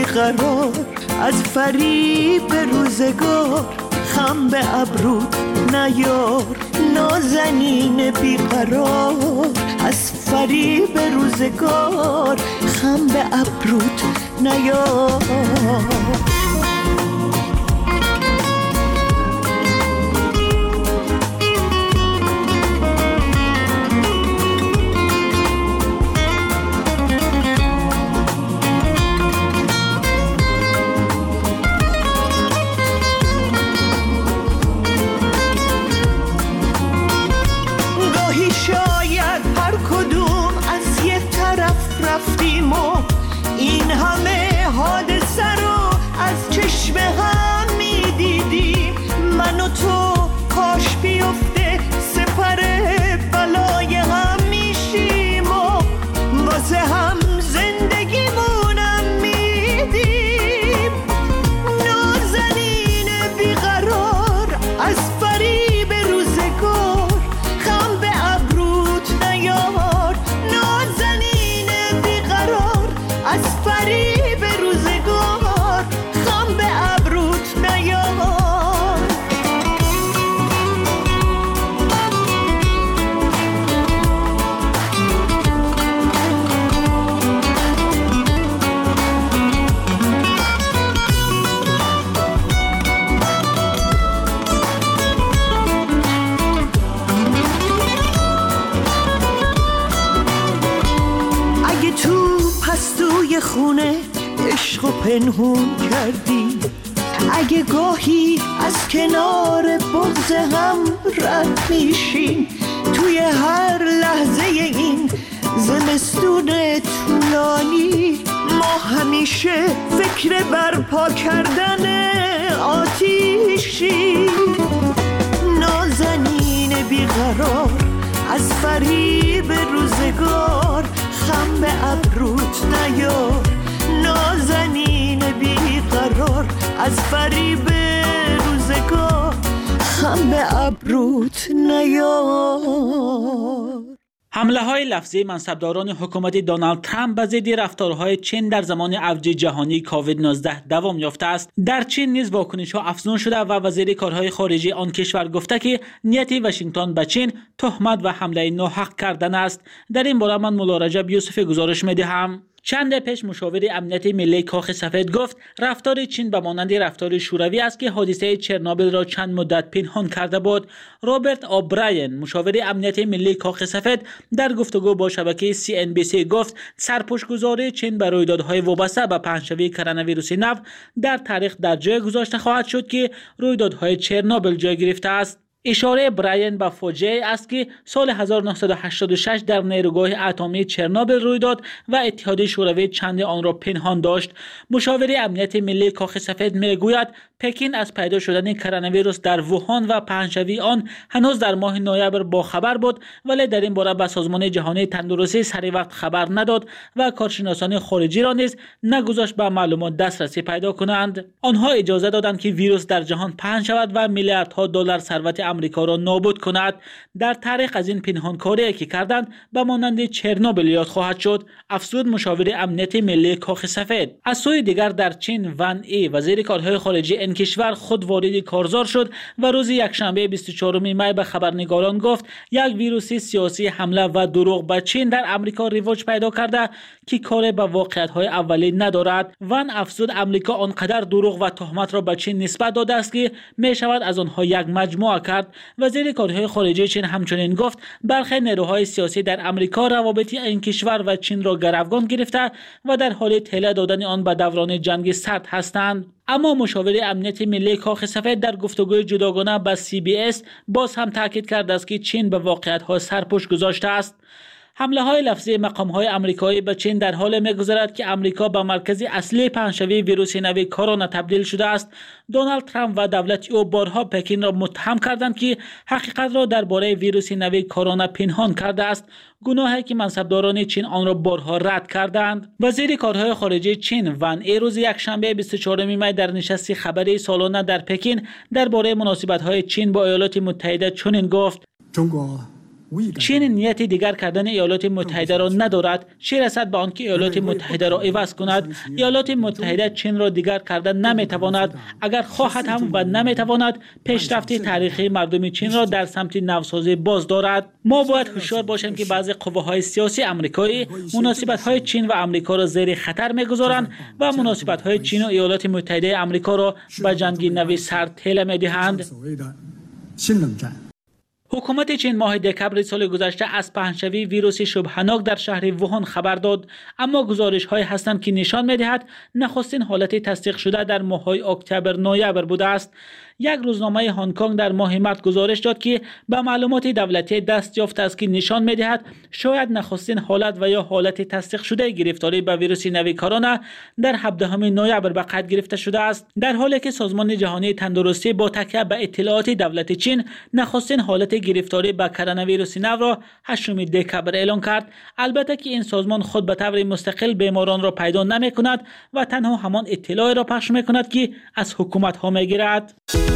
قرار از فریب روزگار، خم به ابروت نیار نازنین بیقرار. از فریب روزگار، خم به ابروت نیار. رفتیم و این همه حادثه رو از چشم هم میدیدیم. من و تو کاش بیفته سپر بلای هم میشیم و واسه هم زندگیمونم میدیم. نازنین بیقرار از فریب روزگار، خم به ابروت نیار نازنین از فریب روزگار، خم به ابروت نیار. اگه تو پستوی خونه عشق و پنهون کردی، اگه گاهی از کنار بغض هم رد میشیم، توی هر لحظه این زمستون طولانی ما همیشه فکر برپا کردن آتیشی. نازنین بیقرار از فریب روزگار، خم به ابروت نیار نازنین بیقرار از فریب روزگار، خم به ابروت نیار. حمله‌های لفظی منصبداران حکومت دونالد ترامپ به ضد رفتارهای چین در زمان اوج جهانی کووید 19 دوام یافته است. در چین نیز واکنش‌ها افزون شده و وزیر کارهای خارجه آن کشور گفته که نیت واشنگتن به چین تهمت و حمله ناحق کردن است. در این باره من مولا رجب یوسفی گزارش می‌دهم. چند پیش مشاور امنیت ملی کاخ سفید گفت رفتار چین به مانند رفتار شوروی است که حادثه چرنوبیل را چند مدت پنهان کرده بود. رابرت اوبراین مشاور امنیت ملی کاخ سفید در گفتگو با شبکه CNBC گفت سرپوشگذاری چین به رویدادهای وابسته به پنجشنبه کرونا ویروس نو در تاریخ در جای گذاشته خواهد شد که رویدادهای چرنوبیل جای گرفته است. اشاره براین به فاجعه است که سال 1986 در نیروگاه اتمی چرنوبیل روی داد و اتحاد شوروی چند آن را پنهان داشت. مشاور امنیت ملی کاخ سفید میگوید پکین از پیدا شدن کرونا ویروس در ووهان و پهنشوی آن هنوز در ماه نوامبر با خبر بود، ولی در این باره به سازمان جهانی تندرستی سری وقت خبر نداد و کارشناسان خارجی را نیز نگذاشت به معلومات دسترسی پیدا کنند. آنها اجازه دادند که ویروس در جهان پهن شود و میلیاردها دلار ثروت آمریکا را نابود کند. در تاریخ از این پنهانکاری که کردند به مانند چرنوبیل یاد خواهد شد، افزود مشاور امنیت ملی کاخ سفید. از سوی دیگر در چین وان ای وزیر کارهای خارجه این کشور خود وارد کارزار شد و روز یکشنبه 24 می به خبرنگاران گفت یک ویروس سیاسی حمله و دروغ به چین در آمریکا رواج پیدا کرده که کار به واقعیت‌های اولیه ندارد. وان افزود آمریکا آنقدر دروغ و تهمت را به چین نسبت داده است که می شود از آنها یک مجموعه کرد. وزیر کارهای خارجه چین همچنین گفت برخی نیروهای سیاسی در آمریکا روابط این کشور و چین را گروگان گرفته و در حال طلا دادن آن به دوران جنگ سرد هستند. اما مشاور امنیت ملی کاخ سفید در گفتگوی جداگانه با CBS باز هم تاکید کرده است که چین به واقعیت‌ها سرپوش گذاشته است. حمله های لفظی مقام های آمریکایی به چین در حال می‌گذرد که آمریکا به مرکز اصلی پهنشوی ویروس نو کرونا تبدیل شده است. دونالد ترامپ و دولت او بارها پکین را متهم کردند که حقیقت را درباره ویروس نو کرونا پنهان کرده است، گناهی که منصبداران چین آن را بارها رد کردند. وزیر کارهای خارجه چین وان ای روز یکشنبه 24 می در نشست خبری سالانه در پکین درباره مناسبت‌های چین با ایالات متحده چنین گفت: چین نیت دیگر کردن ایالات متحده را ندارد، چه رسد به آنکه ایالات متحده را عوض کند. ایالات متحده چین را دیگر کردن نمیتواند، اگر خواهد هم و نمیتواند پیشرفت تاریخی مردم چین را در سمت نوسازی باز دارد. ما باید هوشیار باشیم که بعضی قوه‌های سیاسی آمریکایی مناسبت‌های چین و آمریکا را زیر خطر می‌گذارند و مناسبت‌های چین و ایالات متحده آمریکا را به جنگ نوی سرد ঠেলে می‌دهند. حکومت چین ماه دکبر سال گذشته از پهنشوی ویروس شبهناک در شهر ووهان خبر داد، اما گزارش‌هایی هستند که نشان می‌دهد نخستین حالت تصدیق شده در ماه‌های اکتبر نوامبر بوده است. یک روزنامه هنگ کنگ در ماه مارس گزارش داد که به معلومات دولتی دست یافته است که نشان می‌دهد شاید نخستین حالت و یا حالت تصدیق شده گرفتاری به ویروس نوی کرونا در 17 نوامبر به قید گرفته شده است، در حالی که سازمان جهانی تندرستی با تکیه به اطلاعات دولت چین نخستین حالت گرفتاری به کرونا ویروس نو را 8 دکبر اعلام کرد. البته که این سازمان خود به طور مستقل بیماران را پیدا نمی‌کند و تنها همان اطلاعی را پخش می‌کند که از حکومت‌ها می‌گیرد.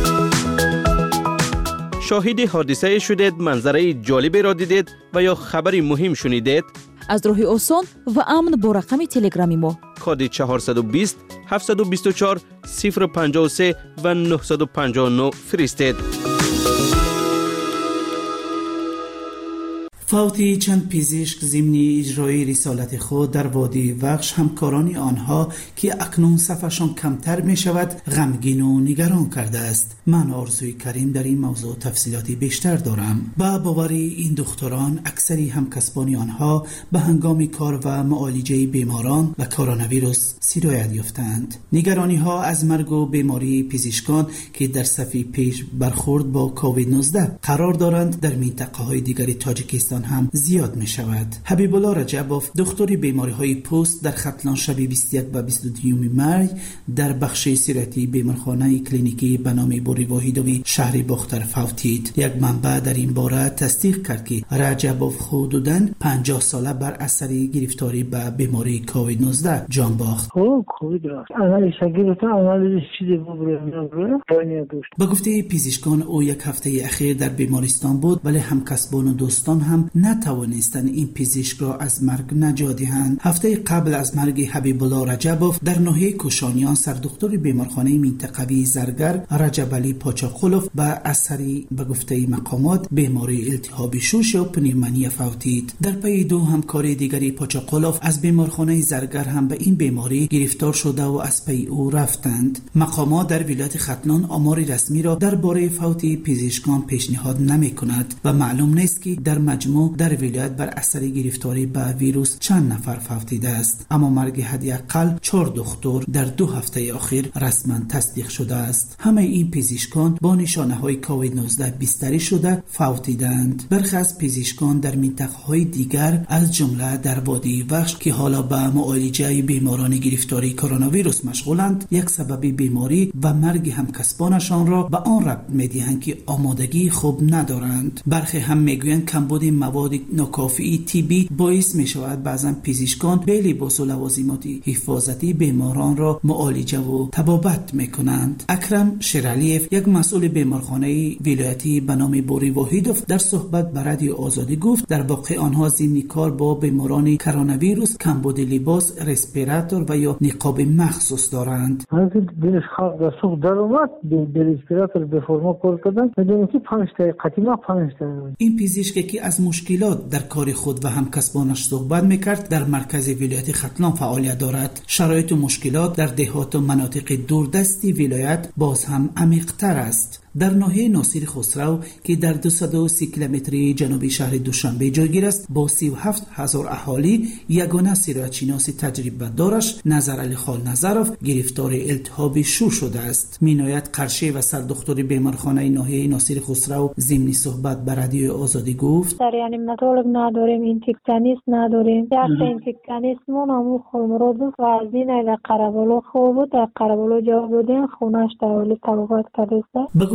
شاهد حادثه شدید، منظره جالبی را دیدید و یا خبری مهم شنیدید؟ از راه آسان و امن با رقم تلگرامی ما کد 420 724 053 و 959 فرستید. فوت چند پزشک ضمن اجرای رسالت خود در وادی وخش همکاران آنها که اکنون صفشان کمتر می شود غمگین و نگران کرده است. من آرزوی کریم در این موضوع تفصیلاتی بیشتر دارم. با باور این دکتران اکثری همکسبان آنها به هنگام کار و معالجه بیماران و کرونا ویروس سرایت یافتند. نگرانی ها از مرگ و بیماری پزشکان که در صف پیش برخورد با کووید 19 قرار دارند در منطقه های دیگر تاجیکستان هم زیاد می شود. حبیب الله رجبوف دکتر بیماری های پوست در ختلان شب 21 و 22 مای در بخش سیرتی بیمارخانه کلینیکی به نام بوری واحدوی شهر باختر فوتید. یک منبع در این باره تصدیق کرد که رجبوف حدوداً 50 ساله بر اثر گرفتاری به بیماری کووید 19 جان باخت. به گفته پزشکان او یک هفته اخیر در بیمارستان بود، ولی همکسبان و دوستان هم نتوانستند این پزشک را از مرگ نجات دهند. هفته قبل از مرگ حبیب الله رجبوف در ناحیه کوشانیان سردکتر بیمارخانه منطقوی زرگر رجب علی پاچاقلوف به اثر به گفته مقامات بیماری التهاب شوش و پنیومونی فوتید. در پی دو همکار دیگری پاچاقلوف از بیمارخانه زرگر هم به این بیماری گرفتار شده و از پی او رفتند. مقامات در ولایت ختلان آمار رسمی را درباره فوت پزشکان پیشنهاد نمی‌کند و معلوم نیست که در مجموع در ولایت بر اثر گرفتاری به ویروس چند نفر فوتیده است، اما مرگ حداقل 4 دکتر در 2 هفته اخیر رسما تصدیق شده است. همه این پزشکان با نشانه‌های کووید 19 بستری شده فوتیدند. برخی از پزشکان در منطقه‌های دیگر از جمله در وادی وخش که حالا به معالجه بیماران گرفتاری کرونا ویروس مشغولند، یک سبب بیماری و مرگ همکسبانشان را به آن ربط می‌دهند که آمادگی خوب ندارند. برخی هم میگویند کمبود مواد ناکافی طبی باعث می شود بعضا پزشکان به لباس و لوازمات حفاظتی بیماران را معالجه و طبابت می کنند. اکرم شیرالیف یک مسئول بیمارخانه ولایتی به نام بوری واحدوف در صحبت با رادیو آزادی گفت در واقع آنها ضمن کار با بیماران کرونا ویروس کمبود لباس، رسپیراتور و یا نقاب مخصوص دارند. دلش خواهد سوخت در اومد به رسپیراتور به فرما کار کردن بدون که 5 دقیقه قطیما 5 دقیقه. این پزشک که از مشکلات در کار خود و همکسبانش صحبت میکرد در مرکز ولایت ختلان فعالیت دارد. شرایط و مشکلات در دهات و مناطق دوردستی ولایت باز هم عمیق‌تر است. در ناحیه ناصر خسرو که در 230 کیلومتری جنوبی شهر دوشنبه جایگیر است، با 37,000 اهالی یگانه سیرت‌شناس تجربه دارش نظر علی خال نظروف گرفتار التهاب شو شده است. مینایت قرشه و سردکتر بیمارخانه ناحیه ناصر خسرو ضمن صحبت با رادیو آزادی گفت یعنی مطالب نداریم، اینفکشنیست نداریم، یک اینفکشنیستمون همون خلمرود و از این در قربالو خوب بود، در قربالو جواب دادیم خونش تحویل طبقات کرده.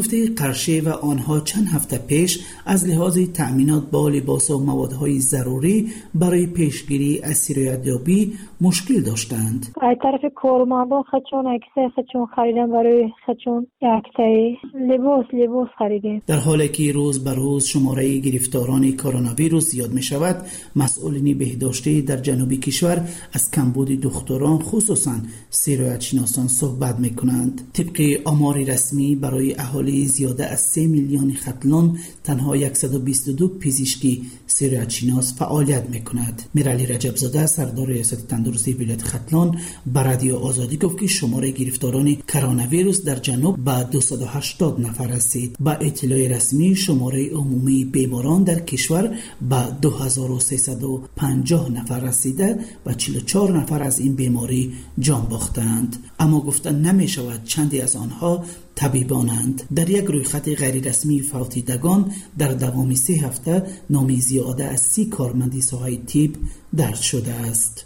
گفته قرشه و آنها چند هفته پیش از لحاظ تأمینات با لباس و موادهای ضروری برای پیشگیری از سرایت‌یابی مشکل داشتند. از طرف کارمندان خودشون اکسای خودشون خریدن، برای خودشون اکسای لباس خریدیم. در حالی که روز به روز شماره گرفتاران کرونا ویروس زیاد می شود، مسئولین بهداشتی در جنوب کشور از کمبود دکتران خصوصا سرایت شناسان صحبت می کنند. طبق آمار رسمی برای اهالی زیاده از 3 میلیون ختلان تنها 122 پزشکی سرایت شناس فعالیت می کند. میرعلی رجبزاده سردار ریاست تندرستی ولایت ختلان به رادیو آزادی گفت که شماره گرفتاران کرونا ویروس در جنوب به 280 نفر رسید. با اطلاع رسمی شماره عمومی بیماران در کشور به 2350 نفر رسیده و 44 نفر از این بیماری جان باختند. اما گفتن نمی شود چندی از آنها طبیبانند. در یک رویخط غیر رسمی فوتیدگان در دوام 3 هفته نامی زیاده از 30 کارمند ساحه طب درج شده است.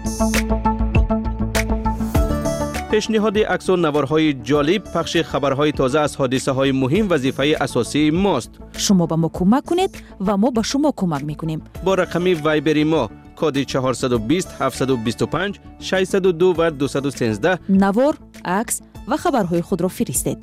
پیشنهاد عکس و نوارهای جالب، پخش خبرهای تازه از حادثه های مهم وظیفه اساسی ماست. شما به ما کمک کنید و ما به شما کمک میکنیم. با رقم وایبری ما کد 420 725 602 و 213 نوار، عکس و خبرهای خود را فرستید.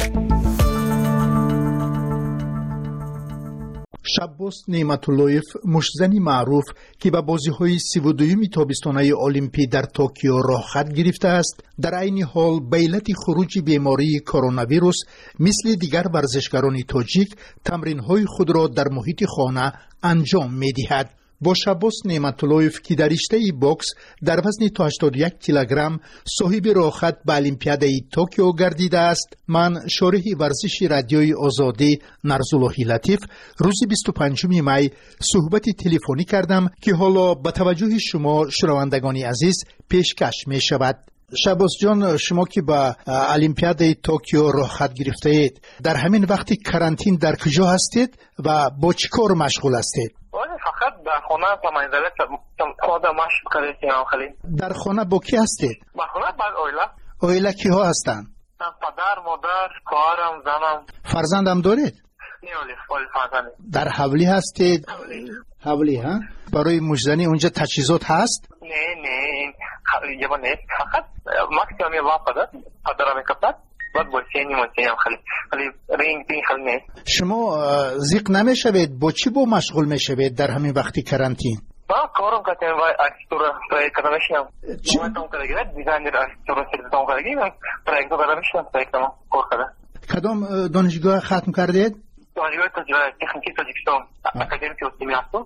شبوس نعمت‌اللهیف، مشتزنی معروف که به بازی‌های 32 تابستانه المپی در توکیو راه خط گرفته است، در عین حال به علت خروج بیماری کرونا ویروس مثل دیگر ورزشکاران تاجیک تمرین‌های خود را در محیط خانه انجام می‌دهد. با شبوس نعمت‌اللهیف که در رشته باکس در وزن تا 81 کیلوگرم صاحب راهخط به المپیادای توکیو گردیده است، من شارح ورزش رادیوی آزادی نرزاللهی لطیف روز 25 می صحبت تلفنی کردم که حالا به توجه شما شنوندگان عزیز پیشکش می شود. شبوس جان، شما که به المپیادای توکیو راهخط گرفته اید، در همین وقت کرانتین در کجا هستید و با چه کار مشغول هستید؟ فقط در خانه با منزله خود مشغول کردیم. خیلی در خانه با کی هستید؟ با خانه با اویلا کی ها هستند؟ پدر، مادر، خواهرم، زنم. فرزندم دارید؟ نه ولی فرزند. در حولی هستید؟ حولی ها؟ برای مجزنی اونجا تجهیزات هست؟ نه یه با نیست. فقط مکسیمی واپده پدرم کپت بعد باشینی هم خیلی رینگ خیلی نیست. شما زیق نمیشوید؟ با چی با مشغول میشوید در همین وقتی کرانتین؟ با کارم کردیم و ارکیتکتور پروژه کردم. موقعم کردیم دیزاینر ارکیتکتور سیستم کردیم. پروژه کردم کار کردم. کدام دانشگاه ختم کردید؟ دانشگاه تکنیکی تاجیکستان، اکادمی اسلامی هستم.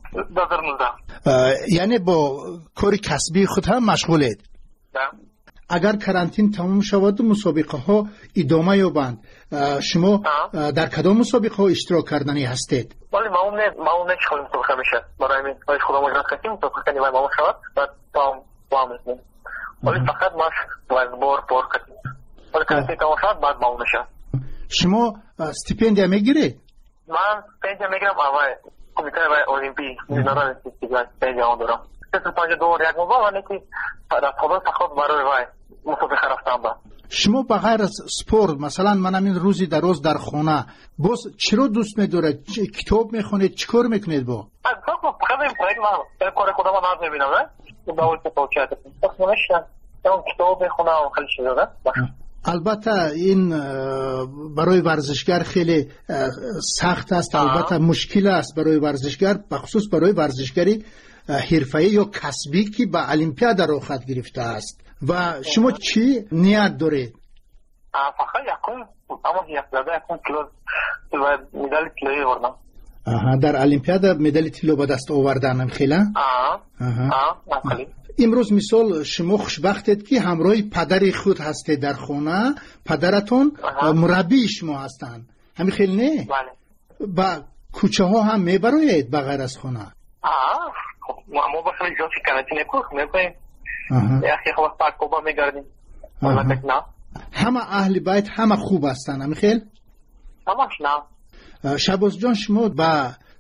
2019. یعنی با کار کسبی خود هم مشغولید؟ اگر کرانتین تمام شود و مسابقه ها ادامه یابند، شما در کدام مسابقه ها اشتراک کردنی هستید؟ ولی معمول نیست خود مسابقه میشه. برای من باید خودم مجرد کردیم مسابقه کنیم و معمول شود بعد با میکنیم. ولی فقط ما باید بار کردیم. ولی کرانتین تمام شود بعد معمول میشه. شما استیپندیا میگیرید؟ من استیپندیا میگیرم اول کمیته المپی میذارن استیپندیا دارم. 52 یک موقع ولی که در خدا تخصص برای مسابقه رفتم با. شما بغیر از سپورت، مثلا من همین روزی در روز در خانه باز چرا دوست می‌دارید؟ کتاب میخونید؟ چیکار میکنید با؟ فقط این پروژه من کار خودم رو میبینم نه باید توجیه کنم. اون کتاب میخونم خیلی چیزا. البته این برای ورزشگر خیلی سخت است، البته مشکل است برای ورزشگر، بخصوص برای ورزشگری حرفه‌ای یا کسبی که به المپیاد راه خط گرفته است. و شما چی نیت دارید؟ فقط یکم کیلو مدال طلایی آوردم. در المپیاد مدال طلا به دست آوردن خیلی؟ خیلی. امروز مثال شما خوشبختید که همراه پدر خود هستید در خانه، پدرتون مربی شما هستند. همین خیلی نه؟ بله. با کوچه ها هم میبرید بغیر از خانه؟ ما با خیلی جا که کرانتین میکنیم. اخی خواست پاکوبا میگردیم. همه اهل بیت همه خوب هستند همین خیلی؟ همش نه. شبوس جان، شما با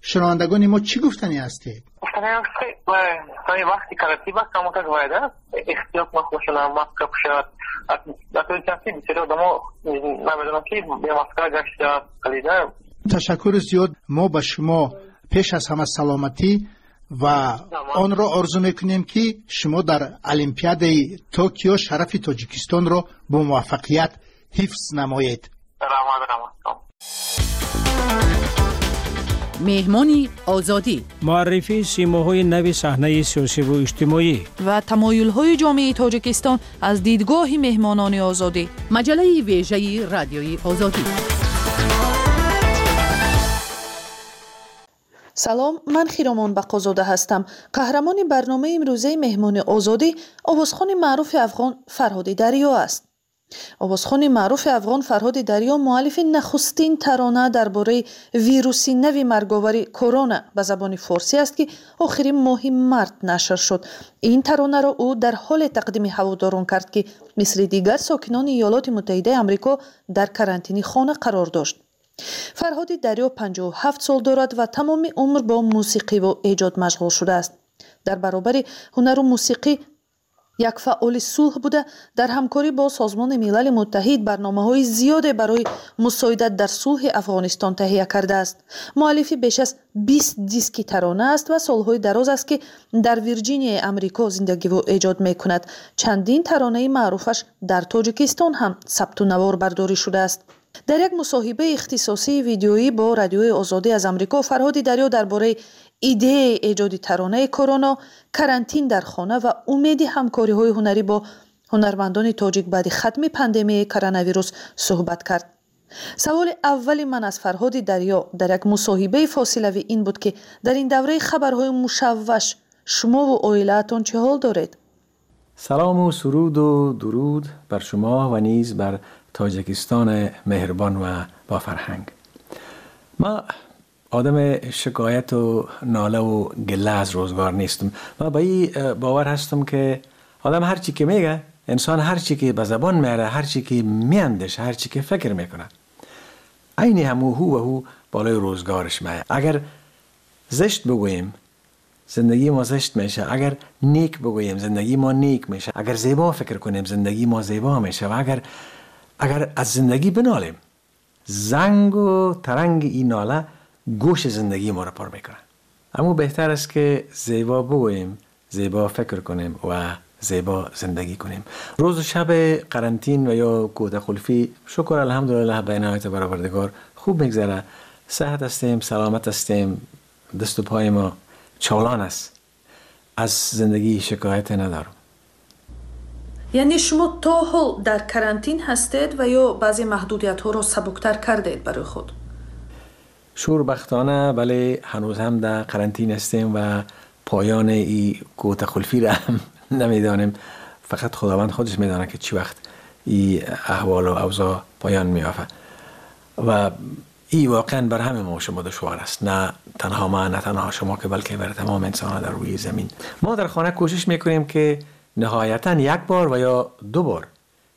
شنوندگان ما چی گفتنی هستید؟ گفتنی هست که وقتی کرتی وقت کموتک باید احتیاط مخوشنم ماسک پوشد در طور کسی بسیاری آدم ها نمیدونم که به ماسک گشت قلیده. تشکر زیاد. ما به شما پیش از همه سلامتی و آن را آرزو میکنیم که شما در المپیاد توکیو شرف تاجیکستان را با موفقیت حفظ نمایید. مهمانی آزادی، معرفی سیماهای نوی صحنه سیاسی و اجتماعی و تمایل‌های جامعه تاجیکستان از دیدگاه مهمانان آزادی. مجله ویژه رادیوی آزادی. سلام، من خیرامان بقازاده هستم. قهرمان برنامه امروزه مهمان آزادی آوازخوان معروف افغان فرهاد دریا است. آوازخوان معروف افغان فرهاد دریا مؤلف نخستین ترانه درباره ویروسی نوی مرگاور کرونا به زبان فارسی است که آخرین ماه مارس نشر شد. این ترانه را او در حال تقدیم هواداران کرد که مثل دیگر ساکنان ایالات متحده آمریکا در کرانتینی خانه قرار داشت. فرهاد دریا 57 سال دارد و تمام عمر با موسیقی و ایجاد مشغول شده است. در برابر هنر و موسیقی یک فعال صلح بوده، در همکاری با سازمان ملل متحد برنامه‌های زیاد برای مساعدت در صلح افغانستان تهیه کرده است. مؤلف بیش از 20 دیسک ترانه است و سالهای دراز است که در ویرجینیا آمریکا زندگی و ایجاد می‌کند. چندین ترانه معروفش در تاجیکستان هم ثبت و نوار برداری شده است. در یک مصاحبه اختصاصی ویدیویی با رادیوی آزادی از آمریکا، فرهاد دریا درباره ایده ایجاد ترانه کرونا، کرانتین در خانه و امید همکاری‌های هنری با هنرمندان تاجیک بعد ختم پاندمی کرونا ویروس صحبت کرد. سوال اول من از فرهاد دریا در یک مصاحبه فاصله‌ای این بود که در این دوره خبرهای مشوش شما و عائله‌تان چه حال دارید؟ سلام و سرود و درود بر شما و نیز بر تاجیکستان مهربان و با فرهنگ. ما آدم شکایت و ناله و گله از روزگار نیستم. من به این باور هستم که آدم هر چی که میگه، انسان هر چی که به زبان میاره، هر چی که میاندیشه، هر چی که فکر میکنه، عین همو هو بالای روزگارش میاد. اگر زشت بگوییم زندگی ما زشت میشه، اگر نیک بگوییم زندگی ما نیک میشه، اگر زیبا فکر کنیم زندگی ما زیبا میشه، و اگر از زندگی بنالیم، زنگ و ترنگ این ناله گوش زندگی ما را پر میکنه. اما بهتر است که زیبا بگوییم، زیبا فکر کنیم و زیبا زندگی کنیم. روز و شب قرنطین و یا کوته خلفی شکر الحمدلله به عنایت برآوردگار خوب میگذره. صحت هستیم، سلامت هستیم، دست و پای ما چالان است. از زندگی شکایت ندارم. یعنی شما تا حال در کرانتین هستید و یا بعضی محدودیت ها رو سبکتر کردید برای خود؟ شوربختانه بله، هنوز هم در قرنطین هستیم و پایان این کوته خلفی را هم نمیدانیم. فقط خداوند خودش میدانه که چی وقت این احوال و اوضاع پایان میافته و این واقعا بر همه ما شما دشوار است. نه تنها ما، نه تنها شما، که بلکه بر تمام انسان در روی زمین. ما در خانه کوشش میکنیم که نهایتاً یک بار و یا دو بار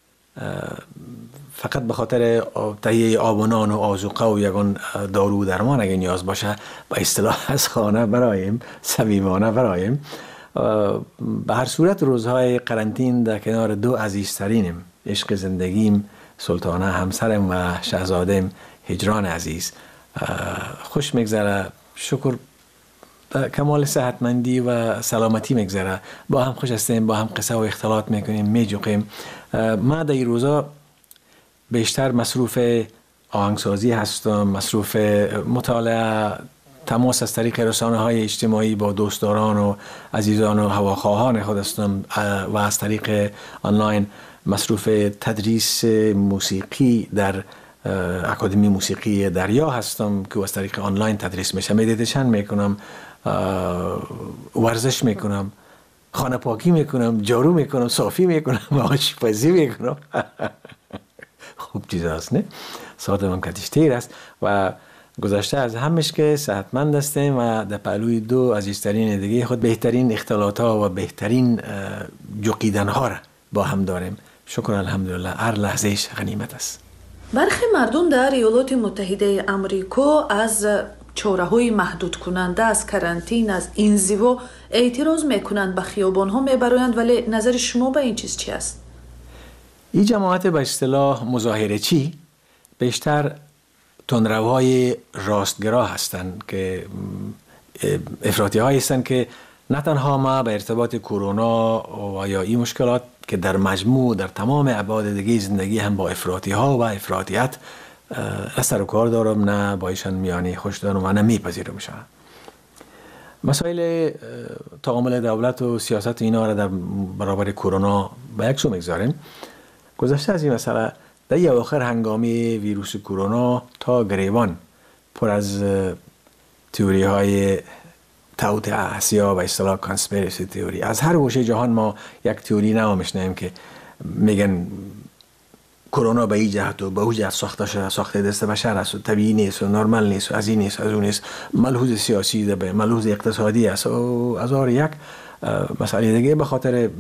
فقط به خاطر تهیه آب و نان و آذوقه و یگان دارو درمان اگه نیاز باشه به اصطلاح از خانه برایم، صمیمانه برایم. به هر صورت روزهای قرنطین در کنار دو عزیزترینم، عشق زندگیم سلطانه همسرم و شهزادم هجران عزیز، خوش میگذره. شکر کمال صحتمندی و سلامتی میگذره. با هم خوش هستیم، با هم قصه و اختلاط میکنیم، میجوقیم. ما در این روزا بیشتر مصروف آهنگسازی هستم، مصروف مطالعه، تماس از طریق رسانه‌های اجتماعی با دوستداران و عزیزان و هواخواهان خود هستم و از طریق آنلاین مصروف تدریس موسیقی در اکادمی موسیقی دریا هستم که از طریق آنلاین تدریس میشه. مدیتیشن میکنم، ورزش میکنم، خانه پاکی میکنم، جارو میکنم، صافی میکنم، آشپزی میکنم. خوب چیز هست نه؟ ساعتم هم کتیشتیر است و گذشته از همش که صحتمند هستیم و در پهلوی دو عزیزترین دیگه خود بهترین اختلاط ها و بهترین جوقیدن ها را با هم داریم. شکر الحمدلله، هر لحظهش غنیمت است. برخی مردم در ایالات متحده آمریکا از چاره‌های محدود کننده از کرانتین، از انزوا اعتراض میکنند، به خیابان‌ها میبرایند، ولی نظر شما به این چیز چی است؟ این جماعت به اصطلاح مظاهره چی بیشتر تندروهای راستگرا هستند که افراطی هایی هستند که نه تنها ما به ارتباط کرونا و یا این مشکلات که در مجموع در تمام ابعاد دیگه زندگی هم با افراطی ها و افراطیت نه سر و کار دارم، نه با ایشان میانی خوش دارم و نه میپذیرمشان. مسائل تعامل دولت و سیاست اینا را در برابر کرونا به یک سو میگذاریم. گذشته از این مسئله در یه آخر هنگامی ویروس کرونا تا گریبان پر از تئوری های توت احسیا و اصطلاح کانسپیرسی تئوری. از هر گوشه جهان ما یک تئوری نو میشنویم که میگن کرونا به این جهت و به اون جهت ساخته شده، ساخته دست بشر است و طبیعی نیست و نرمال نیست و از این نیست از اون نیست، ملحوظ سیاسی ده، ملحوظ اقتصادی است و از هر یک مسئله دیگه به خاطر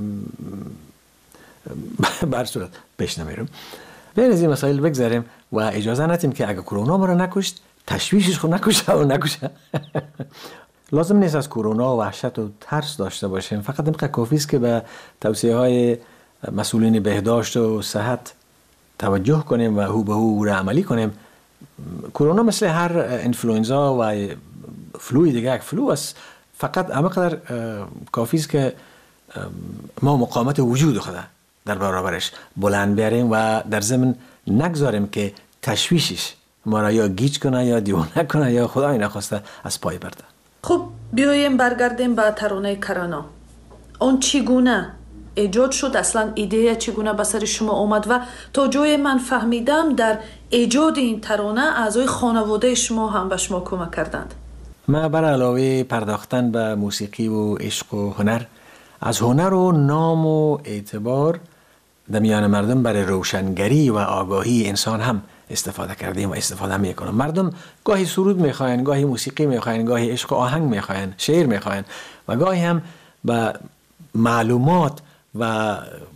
برصورت پیش نمیرم. بیاین از این مسائل بگذاریم و اجازه ندیم که اگه کرونا ما را نکشت تشویشش خود نکشه. لازم نیست از کرونا وحشت و ترس داشته باشیم، فقط اینقدر کافی است که به توصیه های مسئولین بهداشت و صحت توجه کنیم و هو به هو را عملی کنیم. کرونا مثل هر انفلوئنزا و فلوی دیگه یک فلو است، فقط همینقدر کافی است که ما مقاومت وجود خود در برابرش بلند بیاریم و در ضمن نگذاریم که تشویشش ما را یا گیج کنه یا دیوانه کنه یا خدای نخواسته از پای برده. خب بیایم برگردیم به ترانه کرونا. اون چگونه ایجاد شد؟ اصلا ایده چگونه به سر شما آمد؟ و تا جای من فهمیدم در ایجاد این ترانه اعضای خانواده شما هم به شما کمک کردند. ما بر علاوه پرداختن به موسیقی و عشق و هنر، از هنر و نام و اعتبار در میان مردم برای روشنگری و آگاهی انسان هم استفاده کردیم و استفاده میکنم. مردم گاهی سرود میخواین، گاهی موسیقی میخواین، گاهی عشق و آهنگ میخواین، شعر میخواین و گاهی هم به معلومات و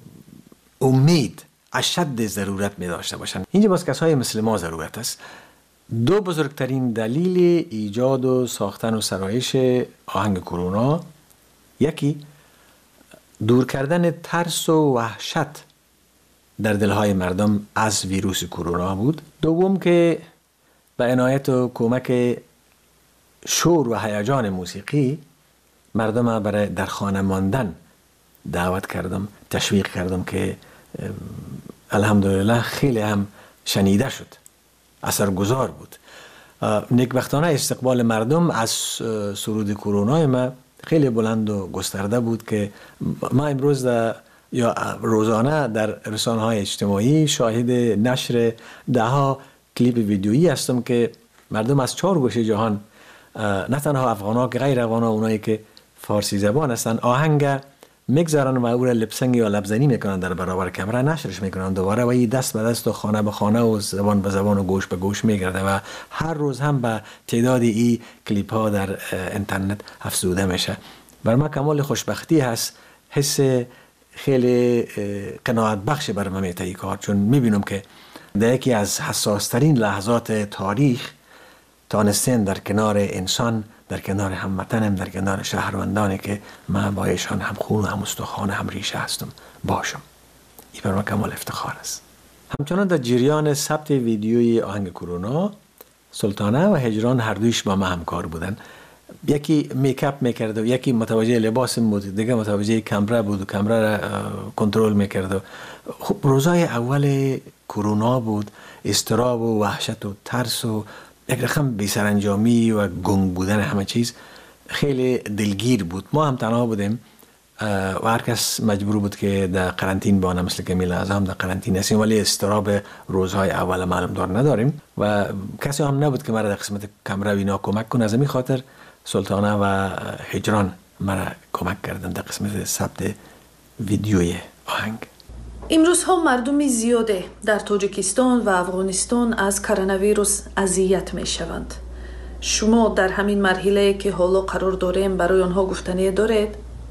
امید اشد ضرورت می داشته باشند. اینجا باز کسای مثل ما ضرورت است. دو بزرگترین دلیل ایجاد و ساختن و سرایش آهنگ کرونا، یکی دور کردن ترس و وحشت در دلهای مردم از ویروس کرونا بود. دوم که به عنایت و کمک شور و هیجان موسیقی مردم برای در خانه ماندن دعوت کردم، تشویق کردم که الحمدلله خیلی هم شنیده شد، اثرگذار بود. نیکبختانه استقبال مردم از سرود کرونا ما خیلی بلند و گسترده بود که ما امروز یا روزانه در رسانه‌های اجتماعی شاهد نشر ده‌ها کلیپ ویدیویی هستم که مردم از 4 گوشه جهان، نه تنها افغان‌ها که غیر افغان‌ها، اونایی که فارسی زبان هستن، آهنگ میگذارن و او را لپسنگ یا لبزنی میکنن در برابر کامera، نشرش میکنن دوباره و این دست به دست و خانه به خانه و زبان به زبان و گوش به گوش میگرده و هر روز هم به تعداد این کلیپ ها در اینترنت افزوده میشه. بر ما کمال خوشبختی هست، حس خیلی قناعت بخش بر من میته این کار، چون میبینم که در یکی از حساس ترین لحظات تاریخ تانستین در کنار انسان، در کنار هموطنم، در کنار شهروندانی که من با ایشان هم خون و هم استخوان هم ریشه هستم باشم. این بر من کمال افتخار است. همچنان در جریان ثبت ویدیوی آهنگ کرونا، سلطانه و هجران هر دویش با ما همکار بودن. یکی میکاپ میکرد و یکی متوجه لباس بود، دیگه متوجه کامرا بود و کامرا را کنترل میکرد. خب روزای اول کرونا بود، اضطراب و وحشت و ترس و یک رقم بی‌سرانجامی و گنگ بودن همه چیز خیلی دلگیر بود. ما هم تنها بودیم و هر کس مجبور بود که در قرنطین بانه، مثل که میل اعظم در قرنطین هستیم، ولی اضطراب روزهای اول معلوم دار نداریم و کسی هم نبود که مرا در قسمت کامرا اینا کمک کنه. از این خاطر سلطانه و هجران مرا کمک کردن در قسمت ثبت ویدیوی آهنگ. امروز ها مردم زیاده در تاجیکستان و افغانستان از کرونا ویروس اذیت می شوند. شما در همین مرحله که حالا قرار داریم برای آنها گفتنی دارید؟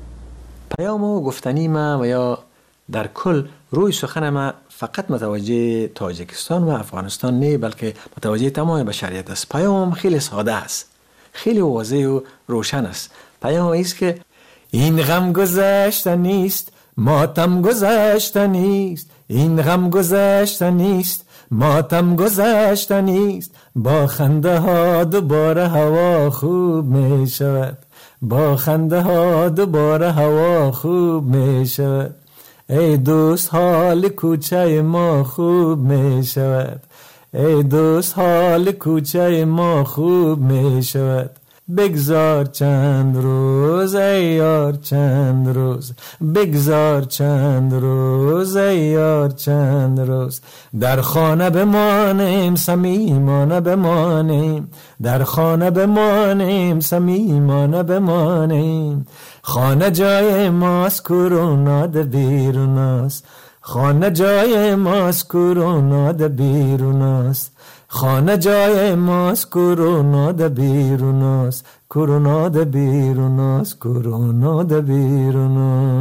پیام و گفتنی ما و یا در کل روی سخن ما فقط متوجه تاجیکستان و افغانستان نه، بلکه متوجه تمام بشریت است. پیام خیلی ساده است. خیلی واضح و روشن است. پیام است که این غم گذشتنی است، ماتم گذشتنی است. این غم گذشتنی است، ماتم گذشتنی است. با خنده ها دوباره هوا خوب می شود. با خنده ها دوباره هوا خوب می شود. ای دوست حال کوچه ما خوب می شود. ای دوست حال کوچه ما خوب می شود. بگذار چند روز ای یار چند روز، بگذار چند روز ای یار چند روز. در خانه بمانیم صمیمانه بمانیم، در خانه بمانیم صمیمانه بمانیم. خانه جای ماست کرونا ده بیرون است، خانه جای ماست کرونا ده بیرون است. خانه جای ماست کرونا ده بیرون است، کرونا ده بیرون است، کرونا ده بیرون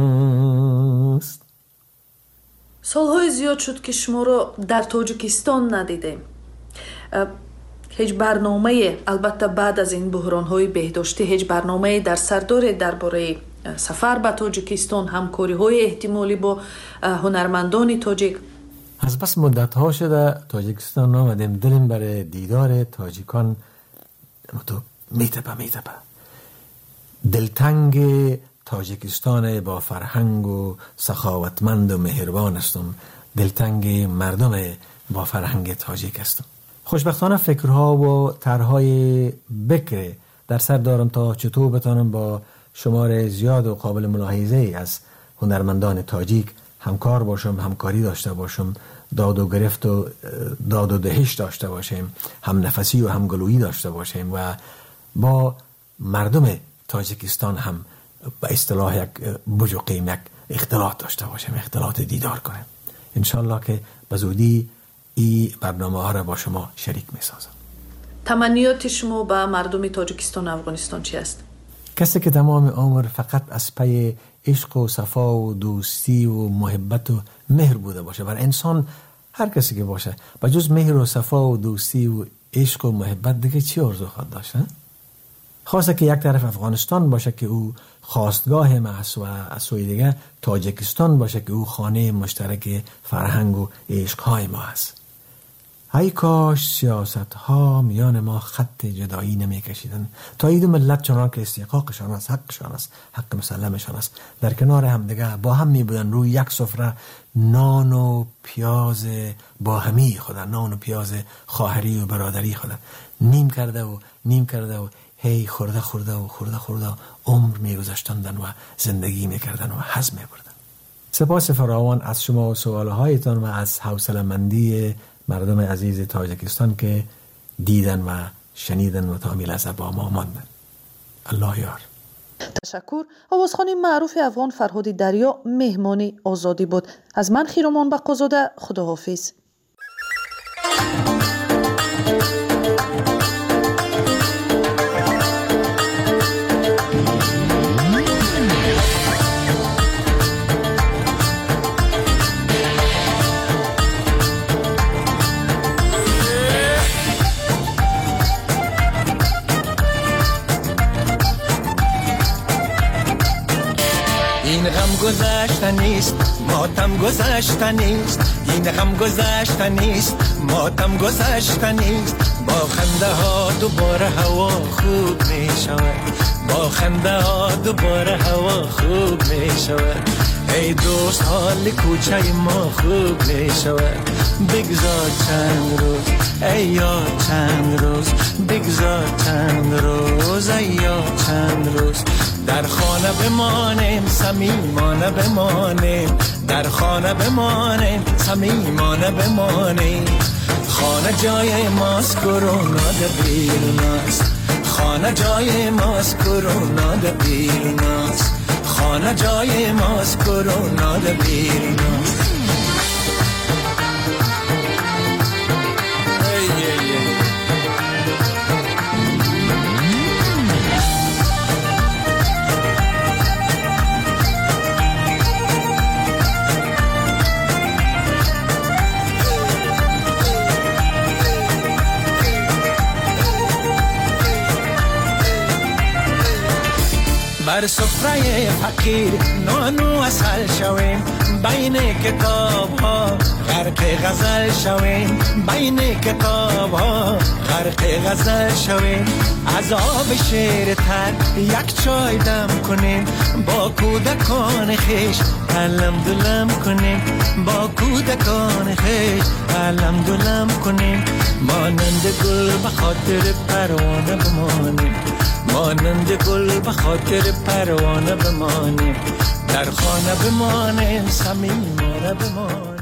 است. سالهای زیاد شد که شما را در تاجیکستان ندیدیم. هیچ برنامه، البته بعد از این بحران‌های بهداشتی، هیچ برنامه در سر دارید درباره سفر به تاجیکستان، همکاری‌های احتمالی با هنرمندان تاجیک؟ از بس مدت ها شده تاجیکستان آمدیم، دلم برای دیدار تاجیکان میتپه. دلتنگ تاجیکستان با فرهنگ و سخاوتمند و مهربان هستم. دلتنگ مردم با فرهنگ تاجیک هستم. خوشبختانه فکرها و طرحهای بکر در سر دارم تا چطور بتانم با شمار زیاد و قابل ملاحظه از هنرمندان تاجیک همکار باشم، همکاری داشته باشم، داد و گرفت و داد و دهش داشته باشیم، هم نفسی و هم گلویی داشته باشیم و با مردم تاجیکستان هم به اصطلاح یک بجوقیم، یک اختلاط داشته باشیم، اختلاط دیدار کنیم. انشالله که به زودی این برنامه ها را با شما شریک می سازم. تمنیات شما به مردم تاجیکستان و افغانستان چی است؟ کسی که تمام عمر فقط از پی عشق و صفا و دوستی و محبت و مهر بوده باشه، بر انسان هر کسی که باشه با جز مهر و صفا و دوستی و عشق و محبت دیگه چی آرزو خواهد داشت؟ خواسته که یک طرف افغانستان باشه که او خواستگاه ما است و از سوی دیگه تاجیکستان باشه که او خانه مشترک فرهنگ و عشقهای ما است. ای کاش سیاست ها میان ما خط جدایی نمی کشیدن تا این دو ملت چنان که استحقاقشان است، حقشان است، حق مسلمشان است، در کنار هم دیگه با هم می بودن روی یک سفره نان و پیاز با همی خودن، نان و پیاز خواهری و برادری خودن نیم کرده و هی خورده عمر می گذاشتندن و زندگی می کردن و هضم می بردن. سپاس فراوان از شما و سوالهایتان و از حوصله‌مندی مردم عزیز تاجیکستان که دیدن و شنیدن و تا لحظه با ما ماندن. الله یار. تشکر. آوازخوان معروف افغان فرهاد دریا مهمان آزادی بود. از من خیرمان بقازاده، خداحافظ. این غم گذشتنیست، ماتم گذشتنیست. این غم گذشتنیست، ماتم گذشتنیست. با خنده ها دوباره هوا خوب می شود. با خنده ها دوباره هوا خوب می شود. ای دوست حال کوچه ما خوب می شود. بگذار چند روز ای یار چند روز، بگذار چند روز ای یار چند روز. در خانه بمانیم صمیمانه بمانیم، در خانه بمانیم صمیمانه بمانیم. خانه جای ماست کرونا ده بیرون است، خانه جای ماست کرونا ده بیرون است. خانه جای ماست کرونا ده بیرون است. بر سفره فقیر نان و عسل شویم، بین کتاب ها غرق غزل شویم، بین کتاب ها غرق غزل شویم. از آب شیر تر یک چای دم کنیم، با کودکان خیش علم دلم کنیم، با کودکان خیش علم دلم کنیم. مانند گل به خاطر پروانه بمانیم، مانند گل به خاطر پروانه بمانیم، در خانه بمانیم، صمیمانه بمانیم.